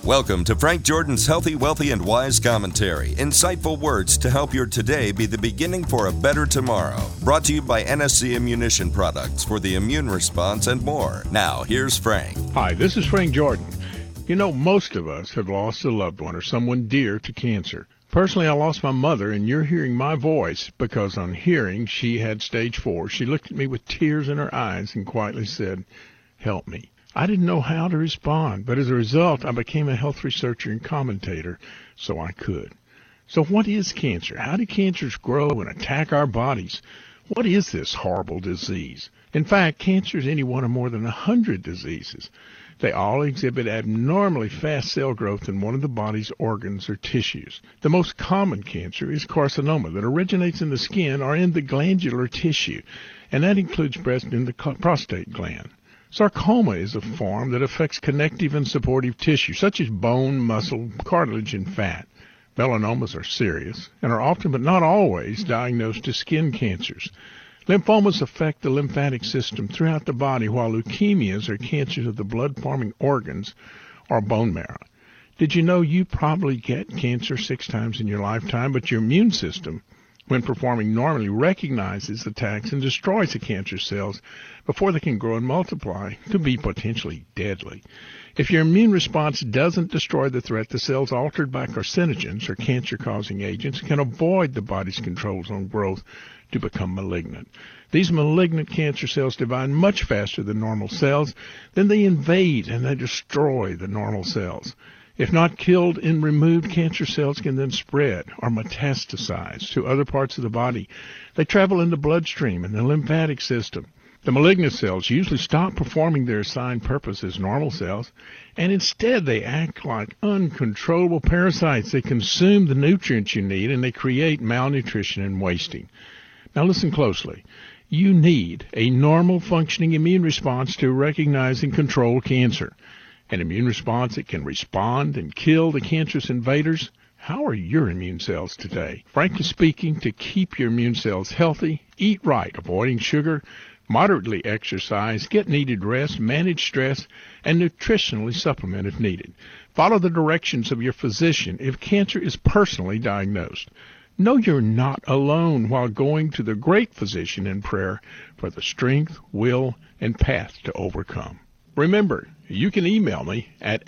Welcome to Frank Jordan's Healthy, Wealthy, and Wise Commentary. Insightful words to help your today be the beginning for a better tomorrow. Brought to you by NSC Ammunition Products for the immune response and more. Now, here's Frank. Hi, this is Frank Jordan. You know, most of us have lost a loved one or someone dear to cancer. Personally, I lost my mother, and you're hearing my voice because on hearing she had stage 4, she looked at me with tears in her eyes and quietly said, "Help me." I didn't know how to respond, but as a result, I became a health researcher and commentator, so I could. So what is cancer? How do cancers grow and attack our bodies? What is this horrible disease? In fact, cancer is any one of more than 100 diseases. They all exhibit abnormally fast cell growth in one of the body's organs or tissues. The most common cancer is carcinoma that originates in the skin or in the glandular tissue, and that includes breast and the prostate gland. Sarcoma is a form that affects connective and supportive tissue, such as bone, muscle, cartilage, and fat. Melanomas are serious and are often, but not always, diagnosed as skin cancers. Lymphomas affect the lymphatic system throughout the body, while leukemias are cancers of the blood-forming organs or bone marrow. Did you know you probably get cancer 6 times in your lifetime, but your immune system, when performing normally, recognizes attacks and destroys the cancer cells before they can grow and multiply to be potentially deadly. If your immune response doesn't destroy the threat, the cells altered by carcinogens or cancer-causing agents can avoid the body's controls on growth to become malignant. These malignant cancer cells divide much faster than normal cells. Then they invade and they destroy the normal cells. If not killed and removed, cancer cells can then spread or metastasize to other parts of the body. They travel in the bloodstream and the lymphatic system. The malignant cells usually stop performing their assigned purpose as normal cells, and instead they act like uncontrollable parasites. They consume the nutrients you need, and they create malnutrition and wasting. Now listen closely. You need a normal functioning immune response to recognize and control cancer. An immune response that can respond and kill the cancerous invaders. How are your immune cells today? Frankly speaking, to keep your immune cells healthy, eat right, avoiding sugar, moderately exercise, get needed rest, manage stress, and nutritionally supplement if needed. Follow the directions of your physician if cancer is personally diagnosed. Know you're not alone while going to the great physician in prayer for the strength, will, and path to overcome. Remember, you can email me at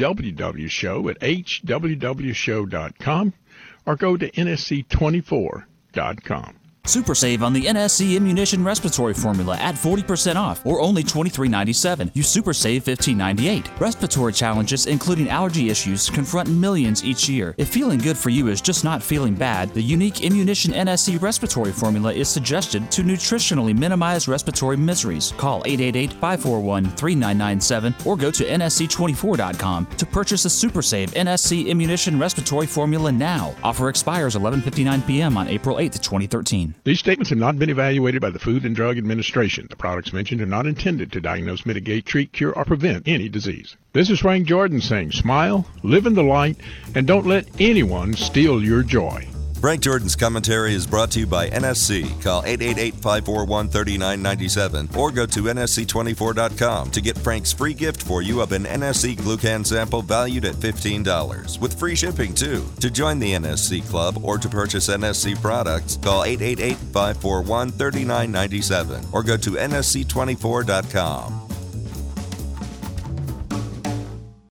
hwwshow@hwwshow.com or go to nsc24.com. Super save on the NSC Ammunition Respiratory Formula at 40% off, or only $23.97. You super save $15.98. Respiratory challenges, including allergy issues, confront millions each year. If feeling good for you is just not feeling bad, the unique Ammunition NSC Respiratory Formula is suggested to nutritionally minimize respiratory miseries. Call 888-541-3997 or go to nsc24.com to purchase a super save NSC Ammunition Respiratory Formula now. Offer expires 11:59 p.m. on April 8, 2013. These statements have not been evaluated by the Food and Drug Administration. The products mentioned are not intended to diagnose, mitigate, treat, cure, or prevent any disease. This is Frank Jordan saying smile, live in the light, and don't let anyone steal your joy. Frank Jordan's commentary is brought to you by NSC. Call 888-541-3997 or go to nsc24.com to get Frank's free gift for you of an NSC Glucan sample valued at $15 with free shipping too. To join the NSC Club or to purchase NSC products, call 888-541-3997 or go to nsc24.com.